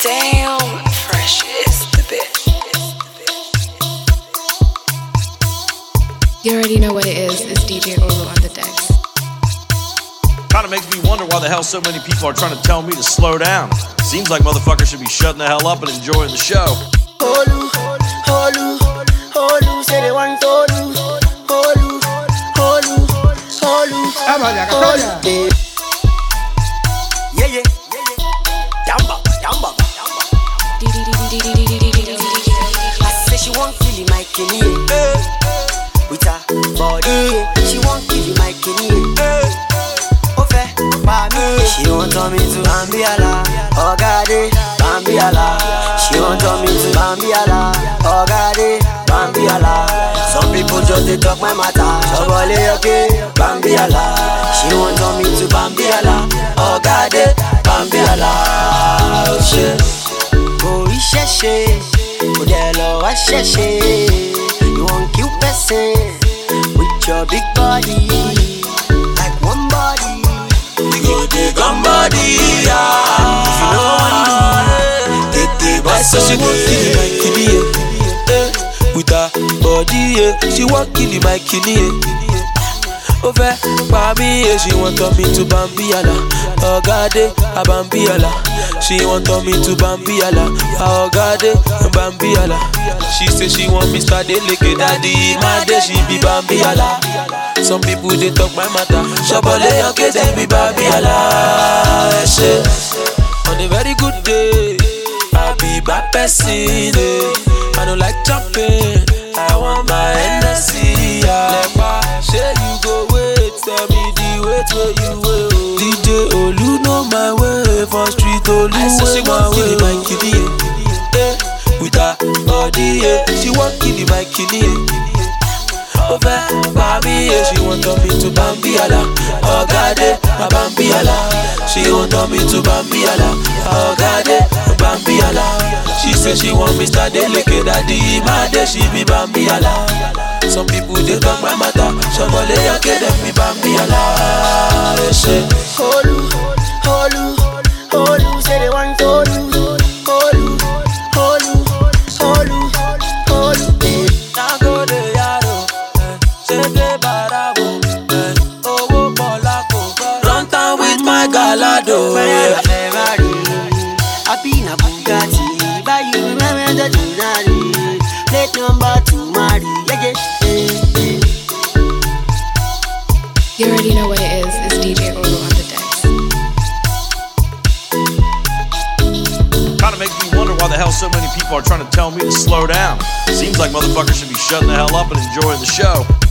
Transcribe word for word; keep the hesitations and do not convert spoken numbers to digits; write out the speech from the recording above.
Damn, Fresh is the bitch. You already know what it is. It's D J Olu on the decks. Kinda makes me wonder why the hell so many people are trying to tell me to slow down. Seems like motherfuckers should be shutting the hell up and enjoying the show. Olu, Olu, Olu, say they want Olu, Olu, Olu, Olu, Olu. Yeah, yeah, Yamba, Yamba, I say she won't kill you, my Kenny. With her body, she won't kill you, my Kenny. She won't tell me to Bambiala, oh God, Bambiala. She won't tell me to Bambiala, oh God, Bambiala. Some people just they talk my matter, Shabale okay, Bambiala. She won't tell me to Bambiala, oh God, Bambiala. Oh shit, oh isheshe, Odelo asheshe. You won't kill person with your big body, like one body. We go the gun body, yeah. If you know what to do, take the bus. So she won't kill my kidney, yeah. With her body, yeah. She won't kill my kidney, yeah. Over, baby, yeah. She want me to Bambiala, oh God, a Bambiala. She want me to Bambiala, oh God, Bambiala. She say she want me start the lick daddy, my day she be Bambiala. Some people they talk my matter, Shabale okay they be Bambiala. On a very good day, I be bad person. Eh. I don't like jumping, I want my Hennessy. Like say you go wait, tell me the wait where you will. D J Olu know my way, for street Olu way my way. My kitty, yeah. With her body, yeah. She want kill my kitty, yeah. Over, baby, yeah. She want me to Bambiala, oh God, my Bambiala. She want me to Bambiala, oh God, Bambiala. She say she want me start the lick daddy, my day she be Bambiala. Some people they talk my matter, Shabale okay them be Bambiala. Olu, Olu, Olu, say they want Olu, Olu, Olu, Olu, Olu. Now go the yaro, say the barabo, oh Polako, run town with my galado. Ferrari, I be na Bugatti, buy you remember the Ferrari, plate number two, Mari, yeah yeah. You already know what it is. It's D J Olu on the decks. Kinda makes me wonder why the hell so many people are trying to tell me to slow down. Seems like motherfuckers should be shutting the hell up and enjoying the show.